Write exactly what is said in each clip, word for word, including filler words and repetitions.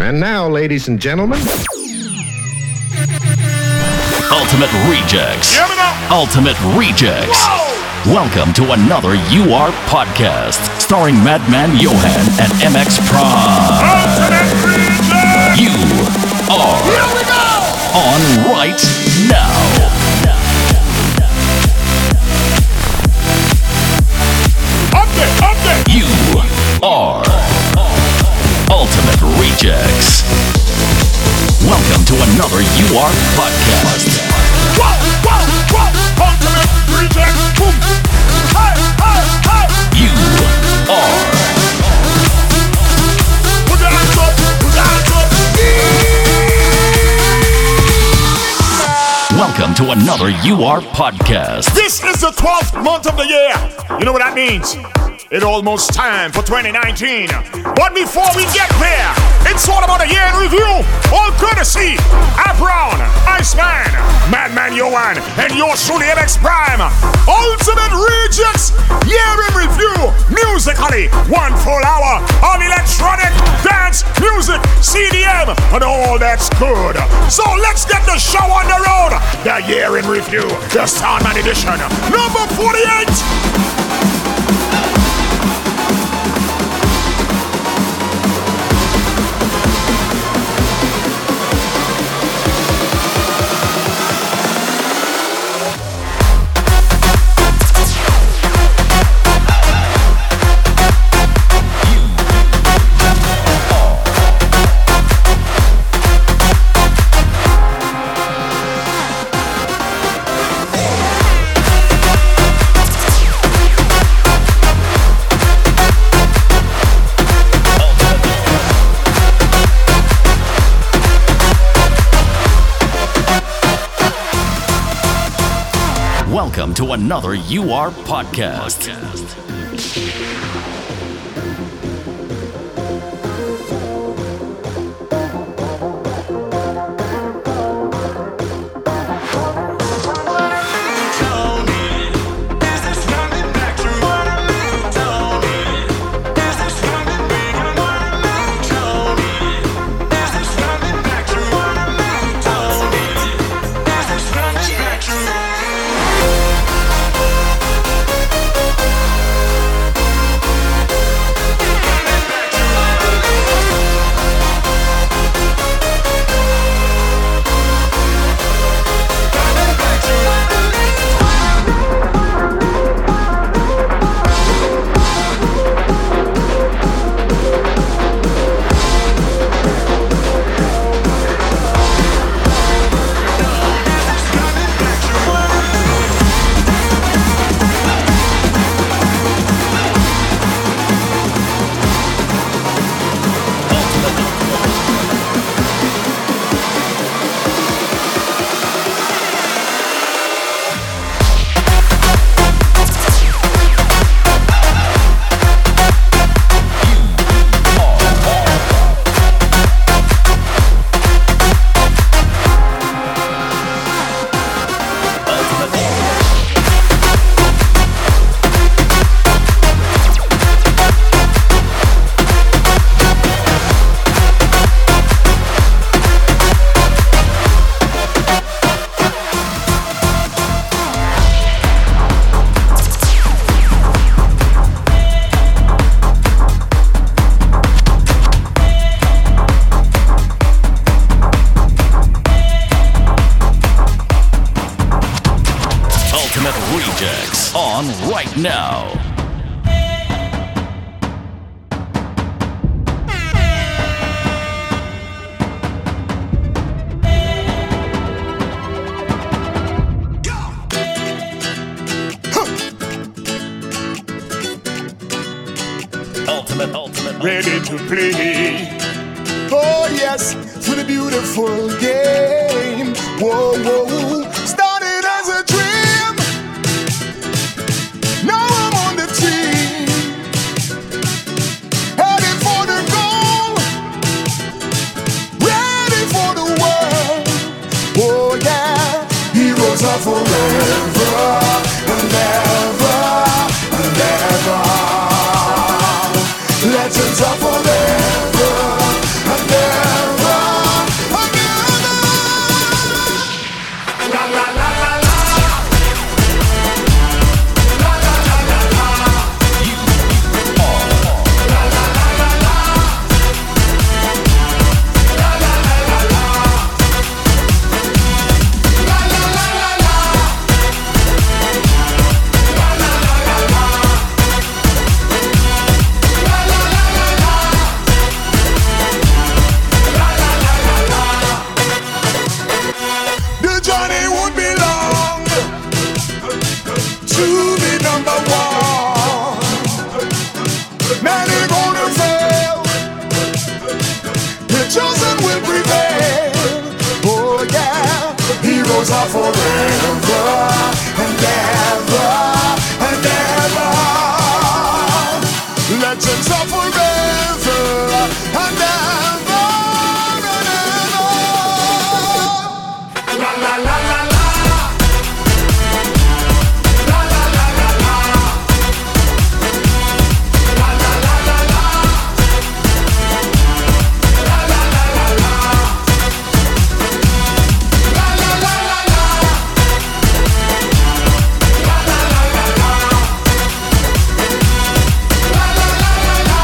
And now, ladies and gentlemen, Ultimate Rejects. Yeah, me now. Ultimate Rejects. Whoa! Welcome to another U R podcast starring Madman Johan and M X Prime. Ultimate Rejects. You are Here we go. on right now. Up there, up there. You are Ultimate Rejects. Welcome to another U R podcast. Whoa, whoa, whoa. Ultimate Rejects. Boom. Hey, hey, hey. You are Put your hands up, put your hands up. Welcome to another U R podcast. This is the twelfth month of the year. You know what that means? It's almost time for twenty nineteen. But before we get there, it's all about a year in review. All courtesy Al Brown, Iceman, Madman Johan, and yours truly M X Prime. Ultimate Rejects, year in review. Musically, one full hour of electronic dance music, C D M, and all that's good. So let's get the show on the road. The year in review, the Soundman edition, number forty-eight. Welcome to another U R podcast. Rejects on right now. Ultimate, ultimate, ready to play. Oh yes, for the beautiful game. Whoa, whoa, started as a dream. Now I'm on the team, heading for the goal, ready for the world. Oh yeah, heroes are forever and ever and ever. Legends are forever and ever. of forever and ever and ever. Legends of forever and ever and ever. La la la la la. La la la la la. La la la la la. La la la la la. La la la la la. La la la la la. La la la la la.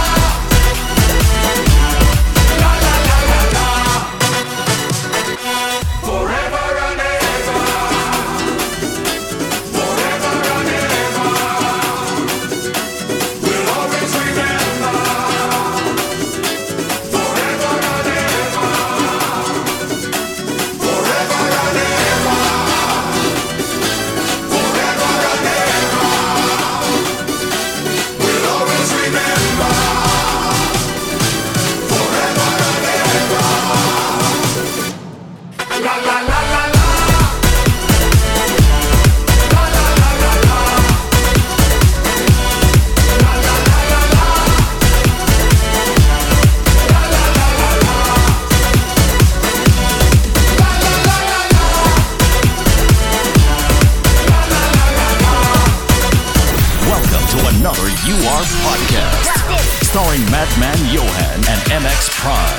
La la la la la. Forever and ever. Forever and ever. We'll always remember. Forever and ever. Forever and ever. Forever and ever. We'll always remember. Forever and ever. La la la la la. La la la la la. La la la la la. La la la la la. La la la la la. La la la la la. Welcome to another U R podcast, starring Madman Johan and M X Prime.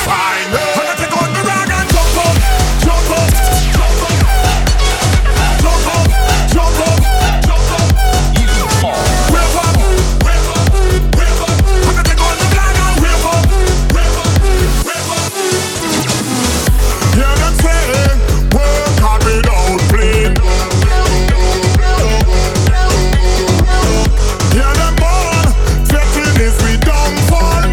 find me. And I take out the rag and jump up, jump up, jump up, jump up, jump up. Wave up, wave up, wave up. And I take out the flag and wave up, wave up, wave up. Hear them saying, work hard without play. Hear them born, fetting is we downfall.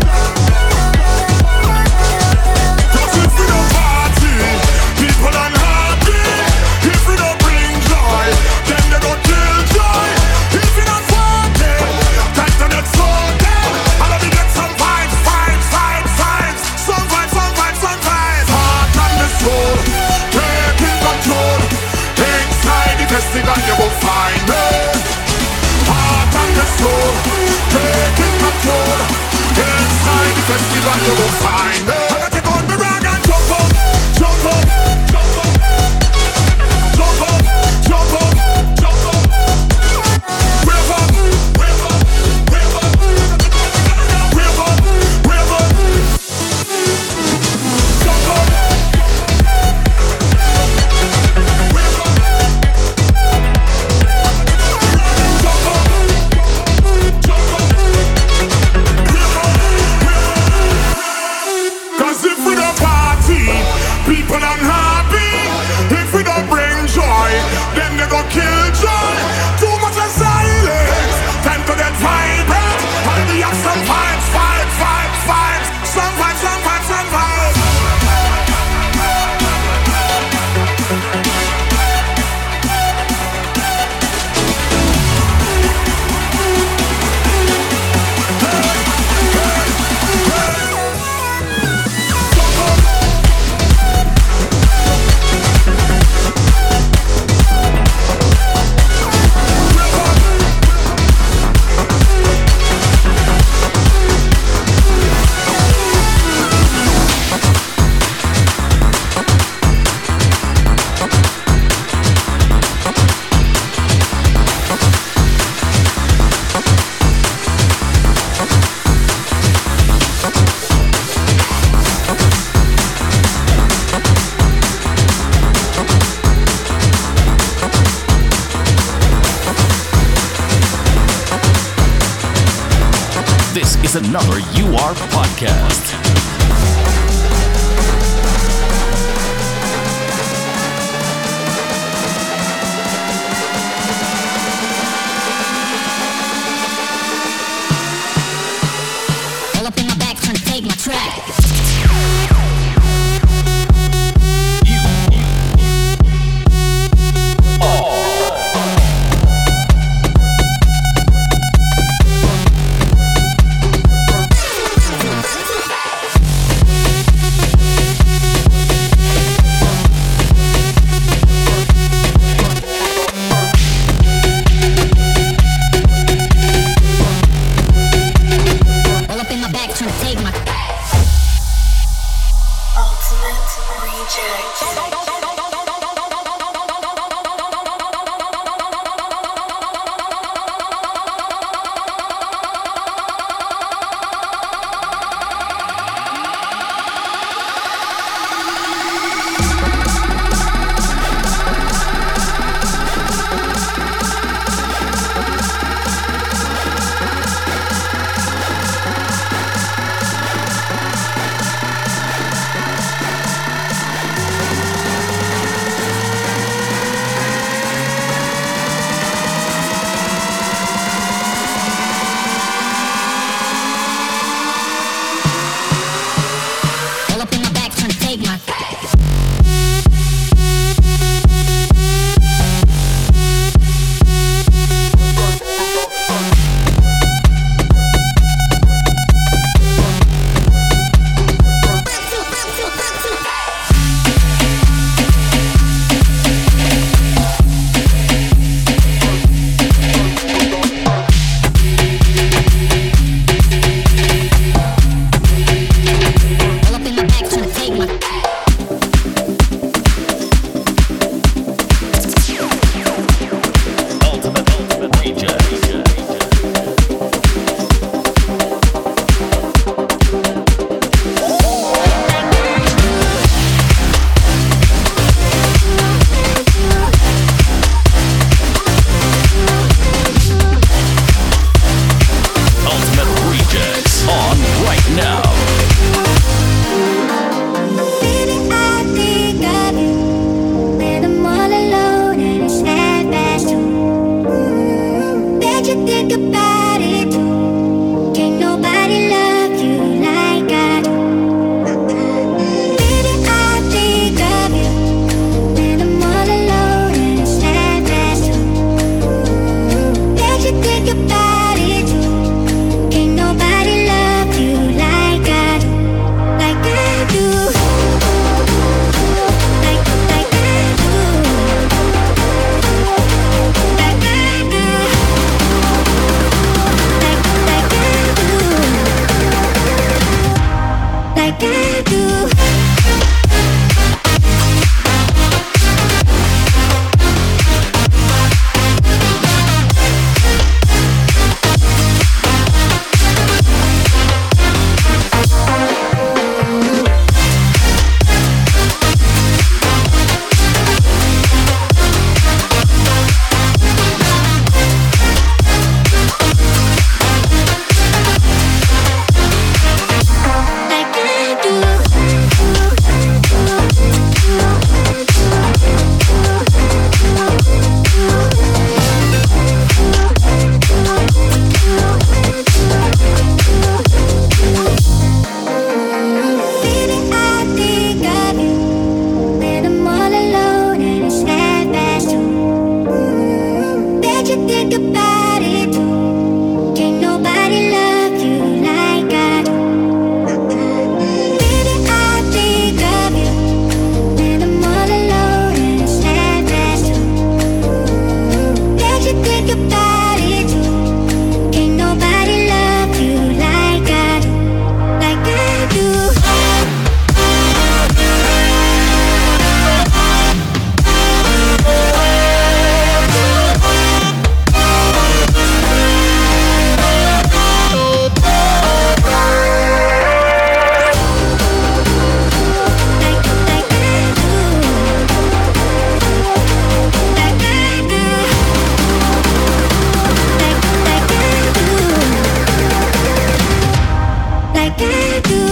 Cause if we don't party, people unhappy. If we don't bring joy, then they go kill joy. If we don't forget, time to get sorted. And let me get some vibes, vibes, vibes, vibes. Some vibes, some vibes, some vibes. Heart and the soul, taking control. Inside the festival you will find me. Heart and the soul, taking control. Inside the festival you will find me. And I take on the rag and jump up, jump up, jump up, jump up, jump up, jump up. Wave up, wave up, wave up, wave up, wave up. Jump up, wave up, jump up, jump up, wave up, wave up. Cause if we don't party, people unhappy. If we don't bring joy, then they go kill joy. Too much of silence, time to get vibrant. And we have some vibes, vibes, vibes, vibes. Some vibes, some vibes, some vibes. This is another U R podcast. All up in my back trying to take my track. All up in my back trying to take my Ultimate reject. can't do.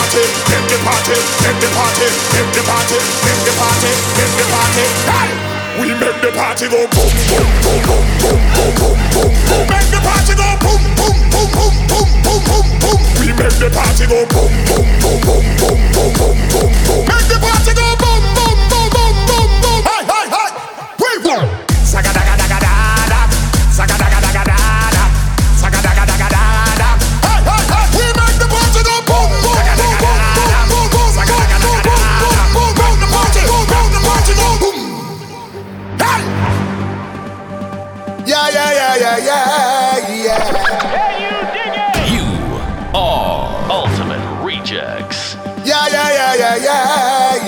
Party, make the party, make the party, make the party, make the party, hey! We make the party go boom, boom, boom, boom, boom, boom, boom, boom, boom. Make the party go boom, boom, boom, boom, boom, boom, boom, boom. We make the party go boom, boom, boom, boom, boom, boom, boom, boom, boom. Make the party go boom, boom, boom, boom, boom, boom. Hey, hey, hey. We go. Saga daga daga da da. Saga daga daga da da. Saga daga daga da da. Hey, hey, hey. We make the party go boom, boom, boom, boom, boom, boom, boom. Saga daga daga da da. Boom, boom, the party go, boom, the party go boom. Hey. Yeah, yeah, yeah, yeah, yeah, yeah. Can you dig it? You are Ultimate Rejects. Yeah, yeah, yeah, yeah, yeah,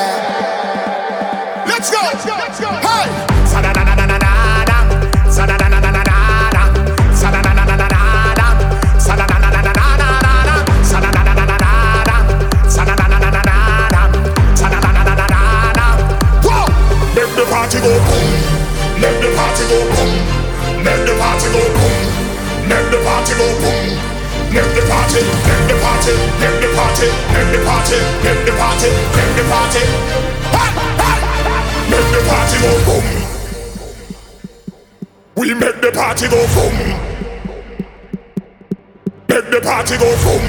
yeah. Let's go, let's go, let's go. Hey. Sada da da da da da. Sada da da da da da. Sada da da da da da. Sada da da da da da. Sada da da da da da. Sada da da da da da. Sada da da da da da. Whoa! Make the party go boom. Make the party go boom. Make the party go boom. Make the party go boom. Make the party, make the party, make the party, make the party, make the party, make the party. Hey, hey, make the party go boom. We make the party go boom. Make the party go boom.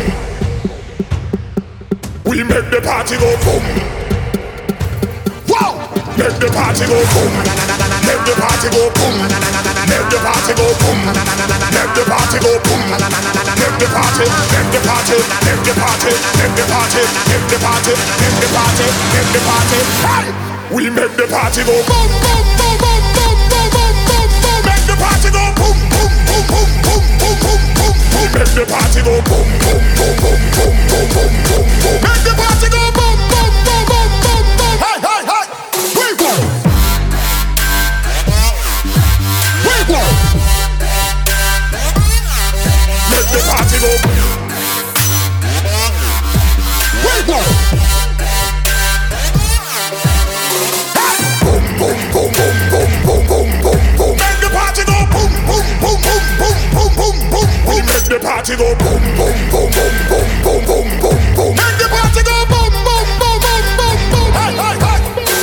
We make the party go boom. Whoa! Make the party go boom. Make the party go boom. Make the party go boom. Make the party go boom. Make the party, make the party, make the party, make the party, make the party, make the party, make the party. Hey! We make the party go boom, boom, boom, boom, boom, boom, boom, boom, boom. Make the party go boom, boom, boom, boom, boom, boom, boom, boom, boom. Make the party go boom, boom, boom, boom, boom, boom, boom, boom, boom. Make the party go boom, boom, boom, boom, boom, boom. Hey, hey, hey! We go. We go. Make the party go. We go. Boom, boom, boom, boom, boom, boom, boom, boom, boom. Make the party go boom, boom, boom, boom, boom, boom, boom, boom. We make the party go boom, boom, boom, boom, boom, boom, boom, boom, boom. Make the party go boom, boom, boom, boom, boom, boom. Hey, hey, hey.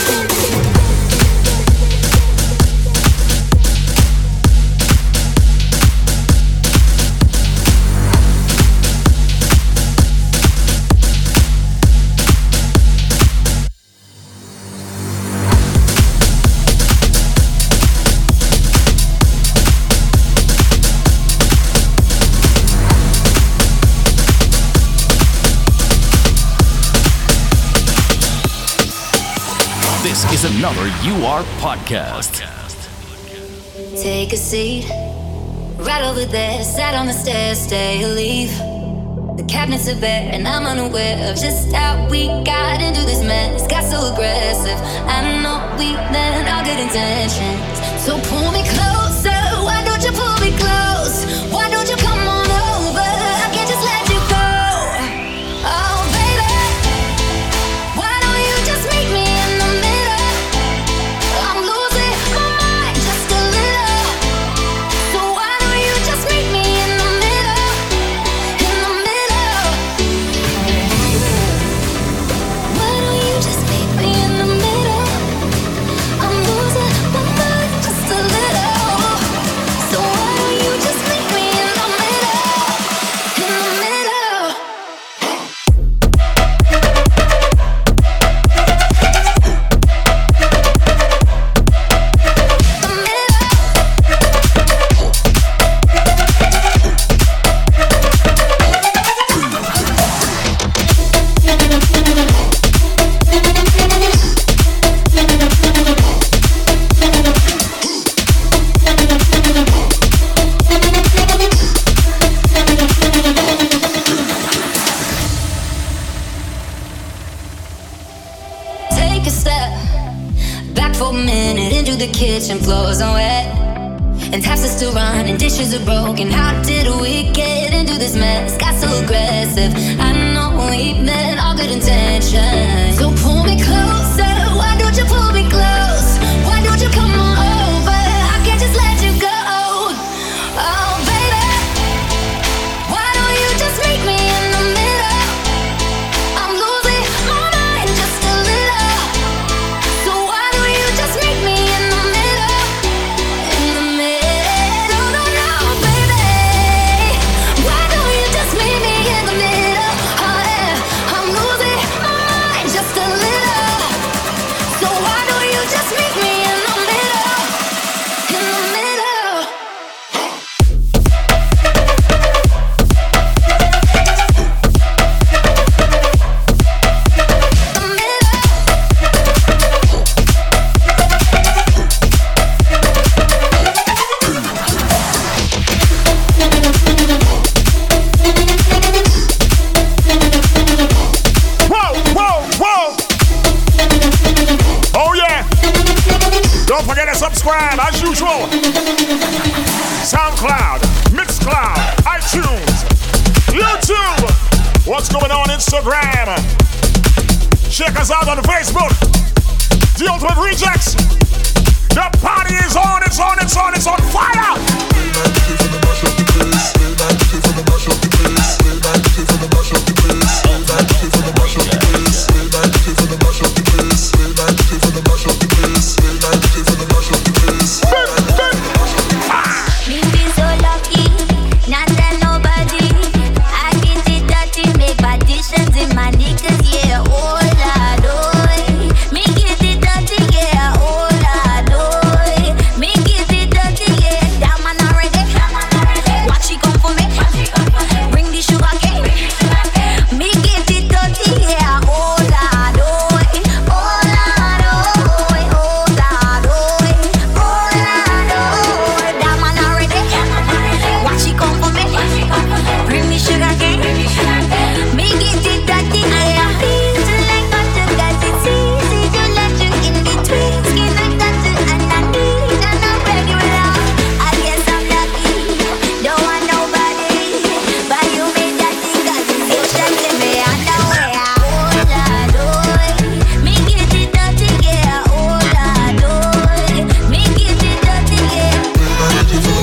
This is another U R podcast. Take a seat, right over there. Sat on the stairs, stay or leave. The cabinets are bare, and I'm unaware of just how we got into this mess. Got so aggressive. I know we meant all good intentions. So pull me closer. Why don't you pull me close? Why don't you come on over? I can't just let you go. Oh, baby, why don't you just meet me in the middle? I'm losing my mind just a little. So why don't you just meet me in the middle? In the middle. Why don't you just meet me in the middle? I'm losing my mind just a little. So why don't you just meet me in the middle? In the middle. The middle. Take a step back for a minute into the kitchen. Floors are wet and taps are still running. Dishes are broken. How did we get into this mess? Got so aggressive. I know we meant all good intentions. So pull me closer. Why don't you pull me close? Why don't you come on over? I can't just let you go. Oh, baby, why don't you just meet me in the middle? I'm losing my mind just a little. So why don't you just meet me in Whoa, whoa, whoa! Oh yeah! Don't forget to subscribe as usual. SoundCloud, Mixcloud, iTunes, YouTube. What's going on Instagram? Check us out on Facebook. The Ultimate Rejects. The party is on, it's on, it's on, it's on fire! Me feel so lucky, not that nobody. I get it dirty, make additions in my niggas, yeah, oh Lord, oh. Me get it dirty, yeah, oh Lord, oh. Me get it dirty, yeah, that man already. Watch she come for me, bring the sugar cane. Me get it dirty, yeah, oh Lord, oh. Oh Lord, oh, oh Lord, oh. Oh Lord, oh, that man already. Watch she come for me, bring the sugar cane. Me get it dirty, yeah. Feels like butter, 'cause it's easy to let you in between. Skin like butter and I need and I'm regular. I guess I'm lucky, don't want nobody, but you made that thing 'cause it's you that let me underwear. Oh Lord, oh, me get it dirty, yeah. Oh Lord, oh, me get it dirty, yeah.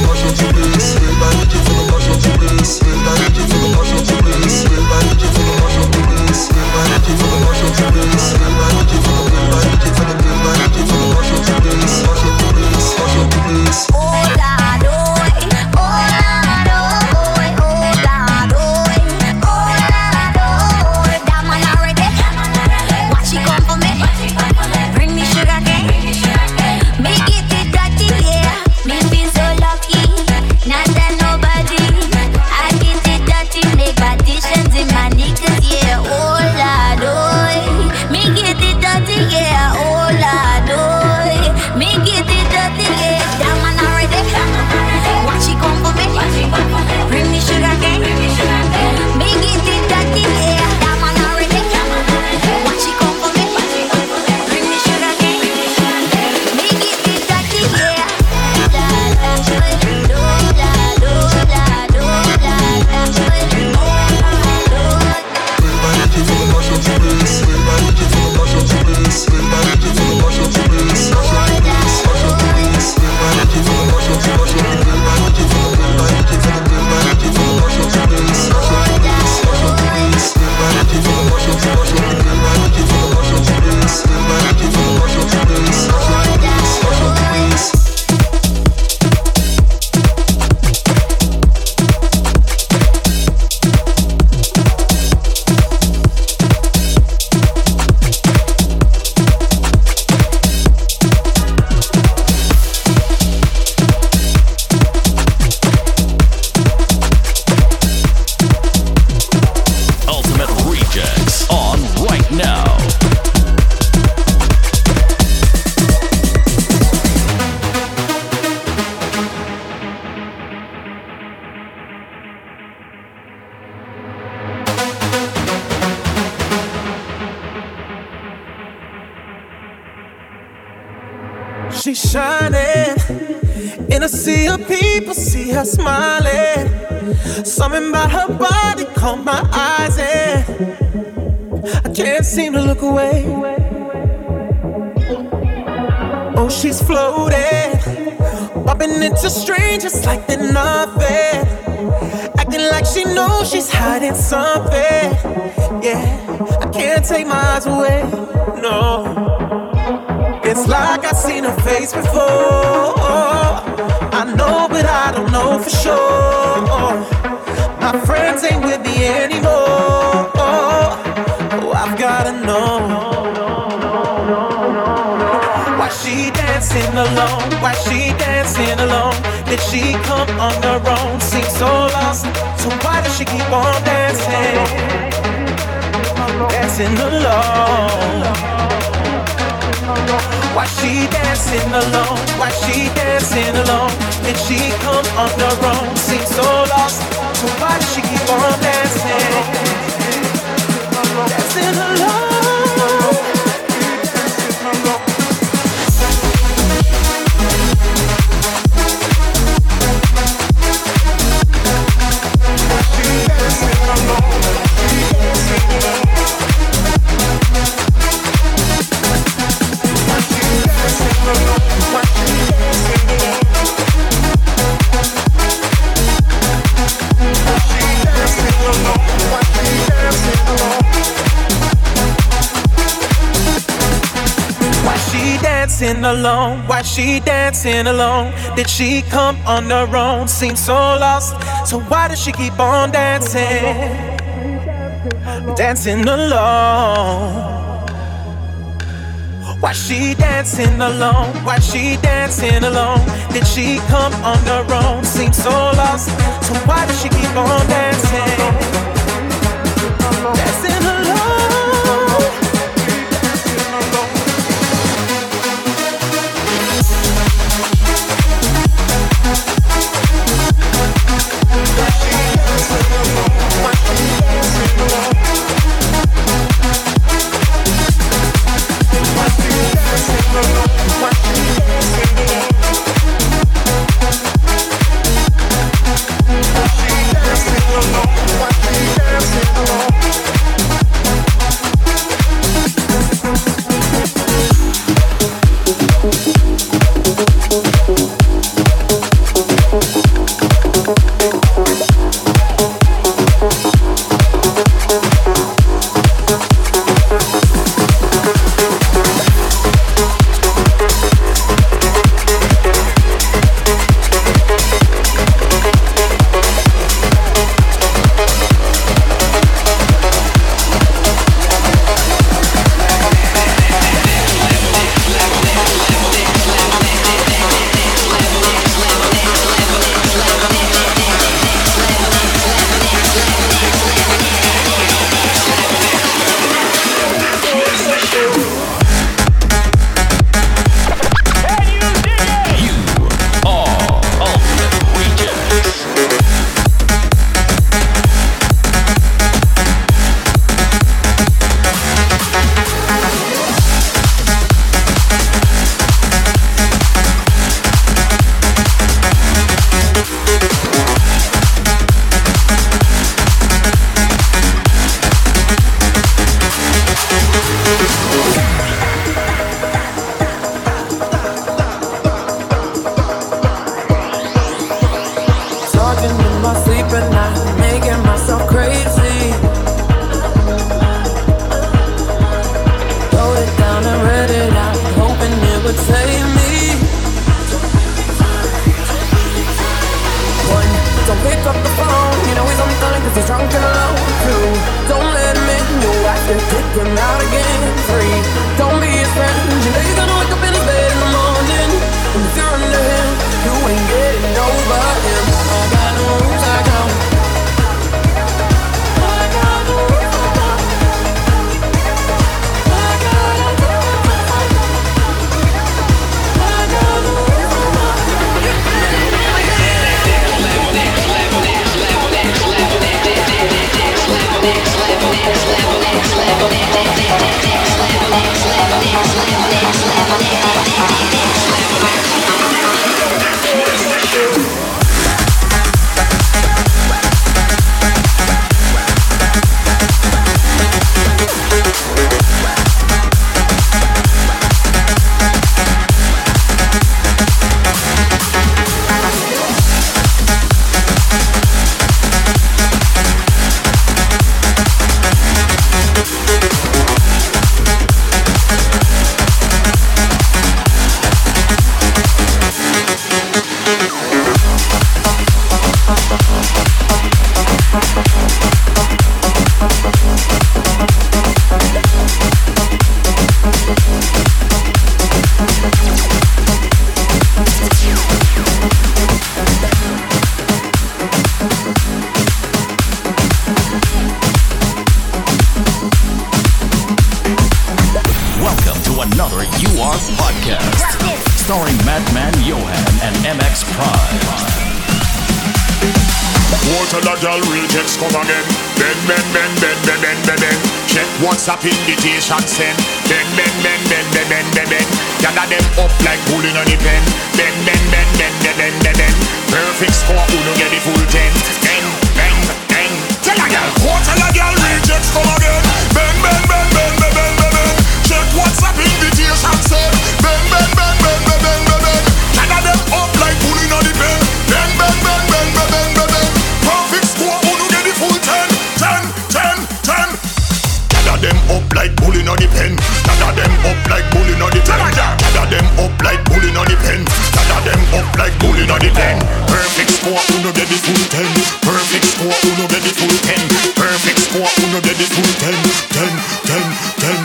Oh Lord, oh, oh Lord, oh, oh Lord, oh, oh Lord, oh, that man already. Watch she come for me, bring me sugar cane. Me get it dirty, yeah. Me feel so lucky, not that nobody. I get it dirty, make additions in my niggas, yeah. Oh Lord, oh, me get it dirty, yeah. Oh Lord, oh, me get it dirty, yeah. That man already. Watch she come for me, bring me sugar cane. Me get it dirty, yeah. That man already. Watch she come for me, bring me sugar cane. Me get it dirty, yeah. La la, do la, do la, do la, do la, do. Ultimate Rejects on right now. She's shining in a sea of people, see her smiling. Something about her body caught my eyes and I can't seem to look away. Oh, she's floating, bumping into strangers like they're nothing, acting like she knows she's hiding something. Yeah, I can't take my eyes away, no. It's like I've seen her face before. I know, but I don't know for sure. My friends ain't with me anymore. Oh, I've gotta know. Why she dancing alone? Why she dancing alone? Did she come on her own? Seems so lost. So why does she keep on dancing? Dancing alone. Why she dancing alone? Why she dancing alone? Did she come on her own? Seems so lost, so why does she keep on dancing? Dancing alone. Dancing alone, why she dancing alone? Did she come on her own? Seems so lost, so why does she keep on dancing? Dancing alone. Why she dancing alone? Why she dancing alone? Did she come on her own? Seems so lost, so why does she keep on dancing? Dancing alone. Next level, next level, next level, next level, next level, next level, next level, next level, next level. R Podcast. Starring Madman Johan and M X Prime. Water the girl rejects come again. Then, then, then, then, then, then, then, then. Check WhatsApp invitation send. Then, then, then, then, then, then, then, then. Gather them up like pulling on the pen. Then, then, then, then, then, then, then, then. Perfect score, uno get the full ten. Bang, bang, bang. Tell a girl, water the girl rejects come again. Bang, bang, bang, bang, bang, bang, bang, bang. Check WhatsApp invitation send. Bang, bang, bang, bang, bang, bang, bang, bang. Gather them up like pulling on the pen. Bang, bang, bang, bang, bang, bang, bang, bang. Perfect score, uno get the full ten, ten, ten, ten. Gather them up like bullying on the pen. Gather them up like bullying on the pen. Gather them up like bullying on the pen. Gather them up like bullying on the pen. Perfect score, uno get the full ten. Perfect score, uno get the full ten. Perfect score, uno get the full ten, ten, ten, ten.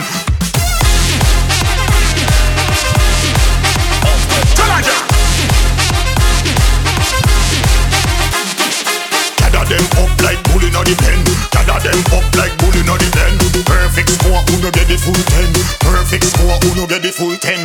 Them up like bullying on the pen. Gather them up like bullying on the pen. Perfect score, uno get the full ten. Perfect score, uno get the full ten.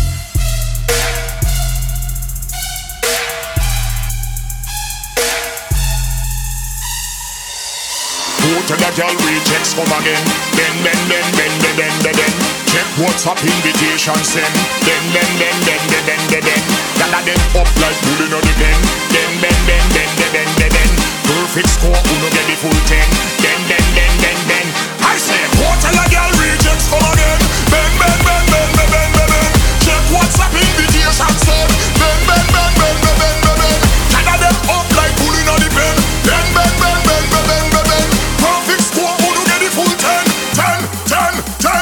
Go to the girl rejects come again. Then, then, then, then, then, then, then, then. Check WhatsApp invitation send. Then, then, then, then, then, then, then, then. Gather them up like bullying on the pen. Then, then, then, then, then, then, then, then. Perfect score, uno get the full ten. Then, then, then, then, then. I say, water the girl rejects come again. Bang, bang, bang, bang, bang, bang, bang, bang. Check WhatsApp invitation send. Bang, bang, bang, bang, bang, bang, bang, bang. Gather them up like bullying on the pen. Bang, bang, bang, bang, bang, bang, bang, bang. Perfect score, uno get the full ten, ten, ten, ten.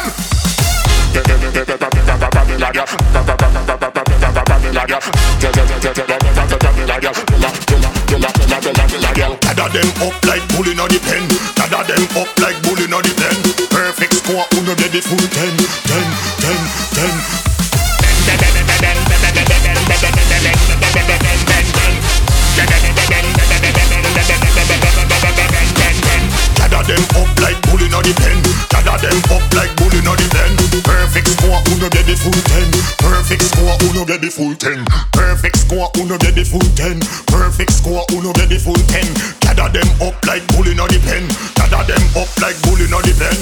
Gather them up like bullying on the pen. Gather them up like bullying on the pen. Perfect score, uno get the full ten, ten, ten, ten. Gather them up like bullying on the pen. Gather them up like bullying on the pen. Perfect score, uno get the full ten. Perfect score, uno get the full ten. Perfect score, uno get the full ten. Perfect score, uno get the full ten. Gather them up like bullying on the pen. Gather them up like bullying on the pen.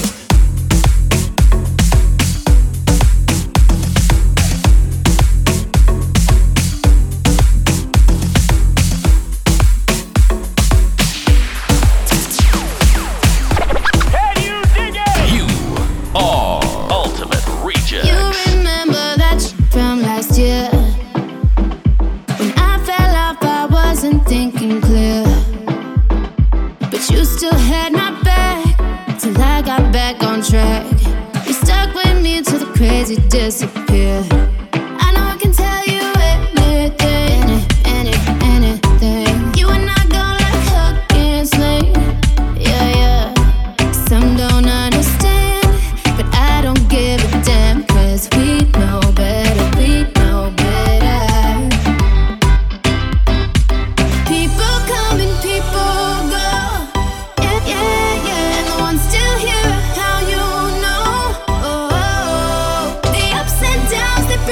Thinking clear, but you still had my back till I got back on track. You stuck with me till the crazy disappeared. I know I can tell you anything, any, anything. You and I go like hook and sling, yeah, yeah. Some don't understand, but I don't give a damn, 'cause we know better, we know better. Still here, how you know? Oh, the ups and downs, they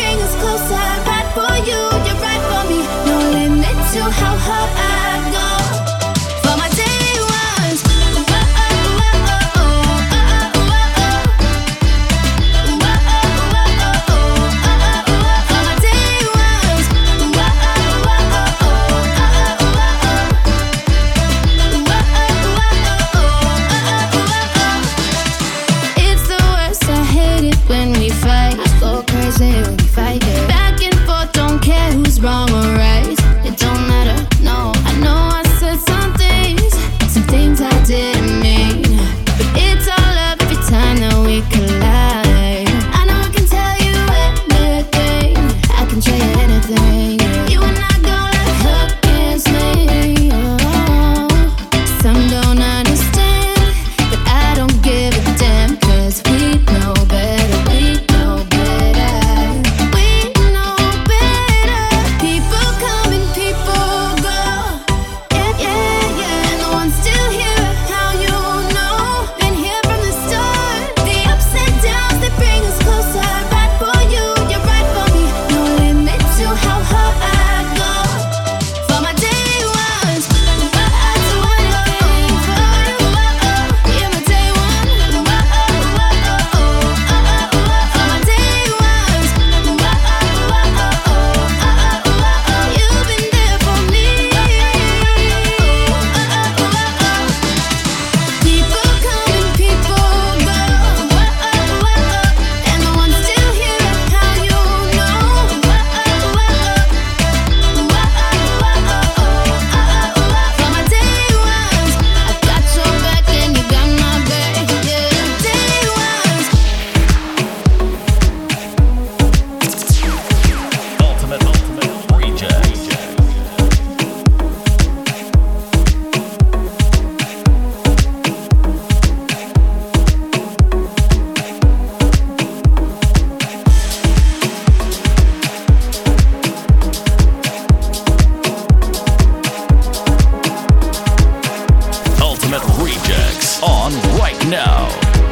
on right now.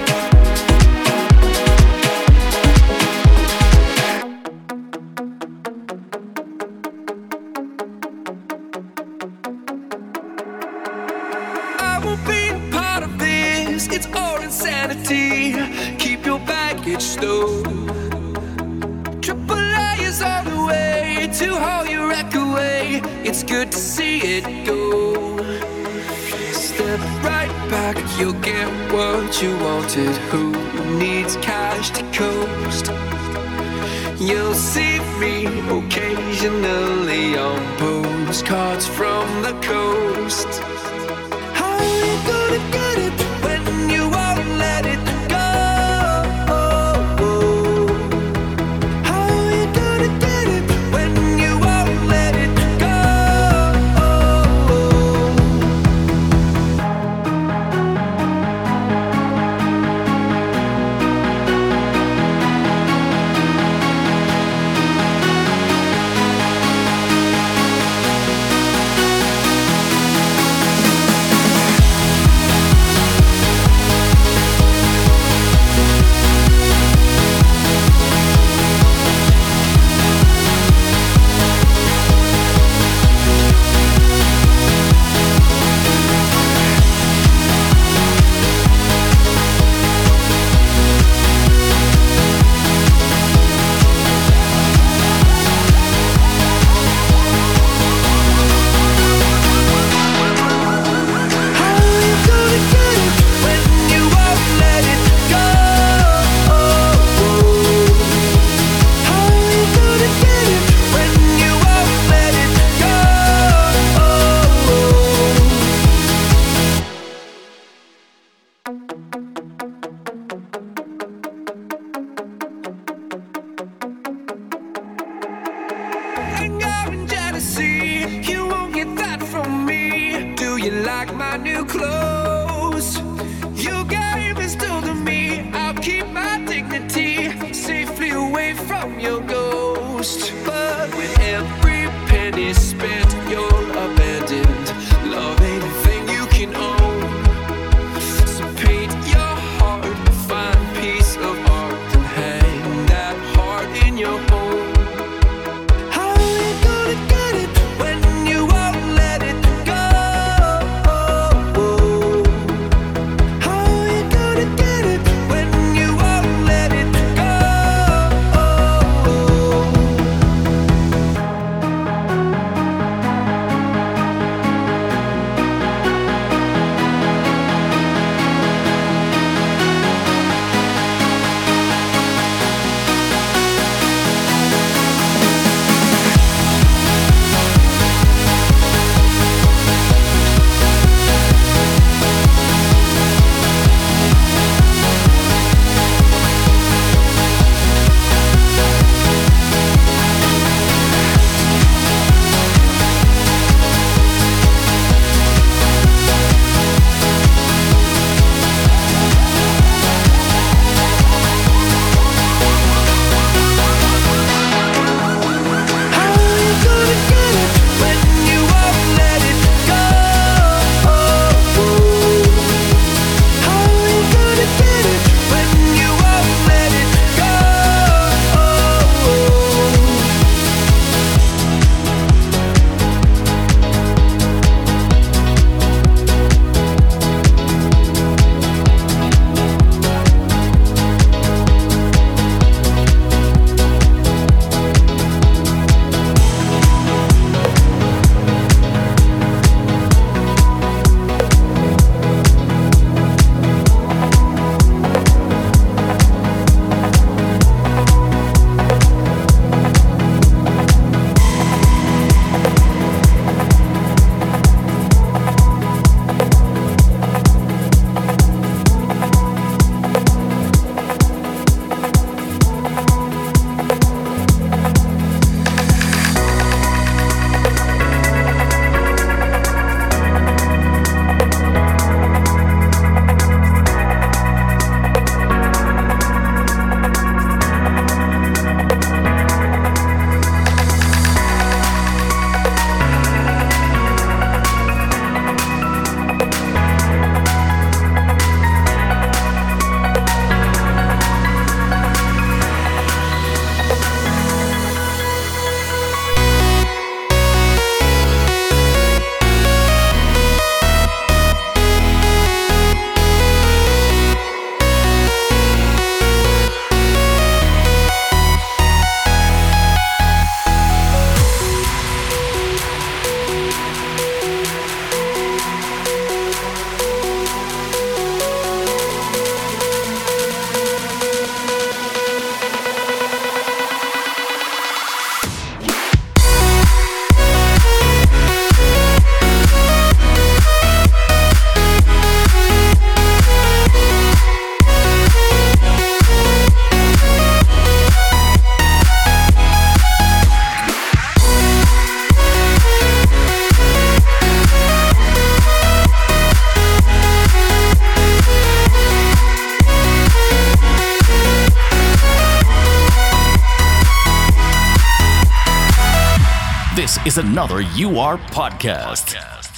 I won't be a part of this, it's all insanity. Keep your baggage stowed. Triple A is on the way to haul your wreck away. It's good to see it go. Step right back, you'll get what you wanted. Who needs cash to coast? You'll see me occasionally on postcards from the coast. How are you gonna get it when you won't let it go? How are you gonna get it when you won't let it go? Anger and jealousy, you won't get that from me. Do you like my new clothes? Your game is still to me. I'll keep my dignity safely away from your ghost. But with every penny spent, you're abandoned. Love ain't a thing you can own. So paint your heart a fine piece of art and hang that heart in your home. How are you gonna get it when you won't let it go? How are you gonna get it when you won't let it go? is another U R podcast.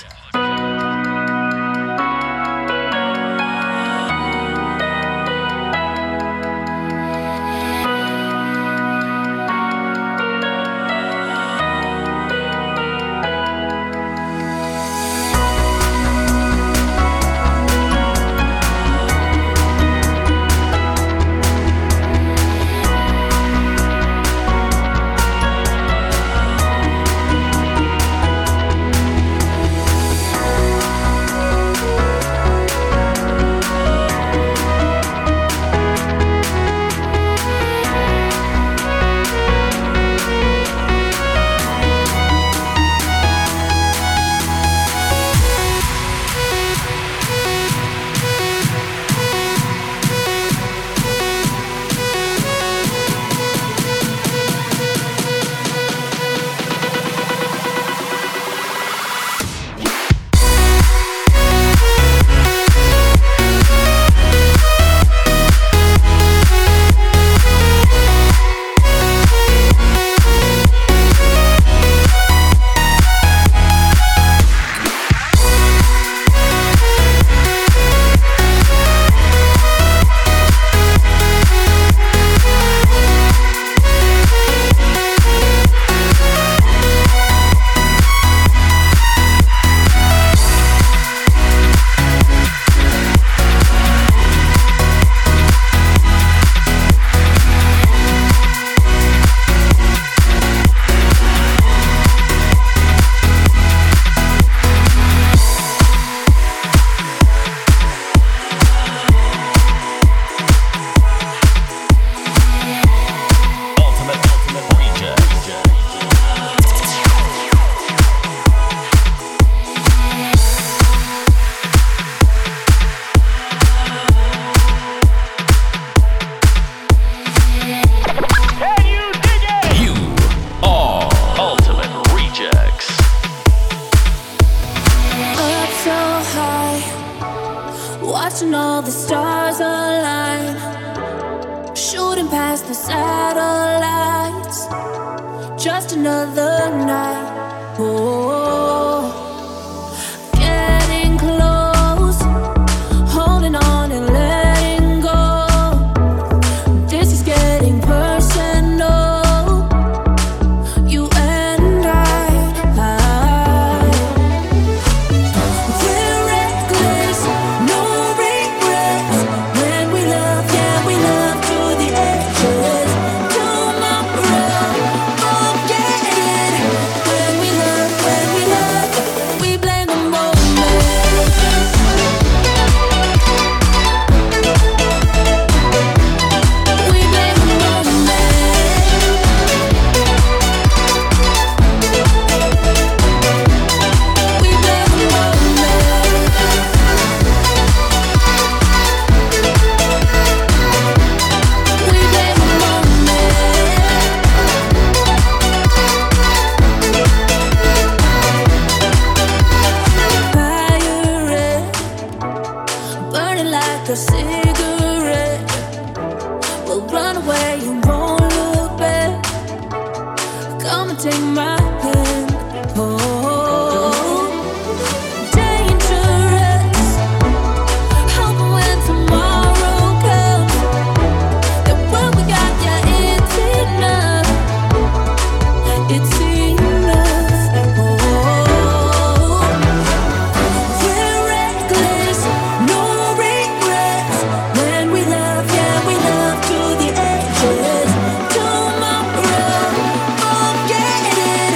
Watching all the stars align, shooting past the satellites. Just another night. Oh, getting close, holding on and letting go. This is getting personal. You and I, I we're reckless, no regrets. When we love, yeah, we love to the edges. Tomorrow, forget it. When we love, when we love, we blame the moment. We blame the moment. We blame the moment. We blame the moment. Fire red, burning like a cigarette. We'll run away and won't look back. Come and take my hand. Oh, dangerous. Hoping when tomorrow comes, that what we got, yeah, it's enough. It's enough. Oh, we're reckless, no regrets. When we love, yeah, we love to the edges. Tomorrow, forget it.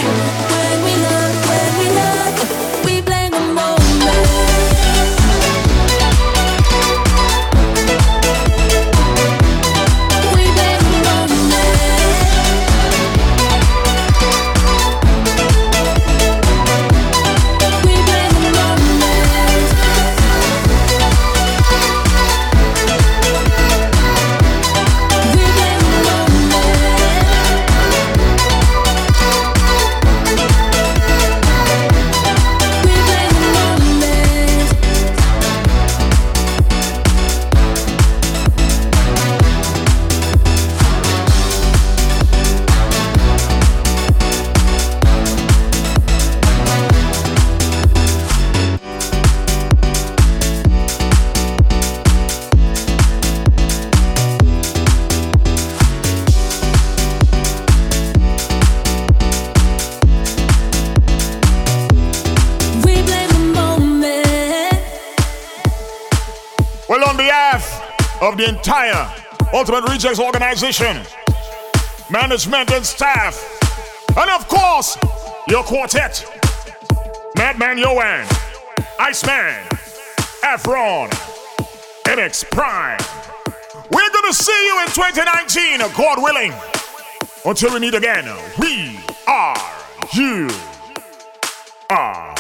Well, on behalf of the entire Ultimate Rejects organization, management and staff, and of course, your quartet, Madman Yohan, Iceman, Afron, M X Prime. We're gonna see you in twenty nineteen, God willing. Until we meet again, we are you are.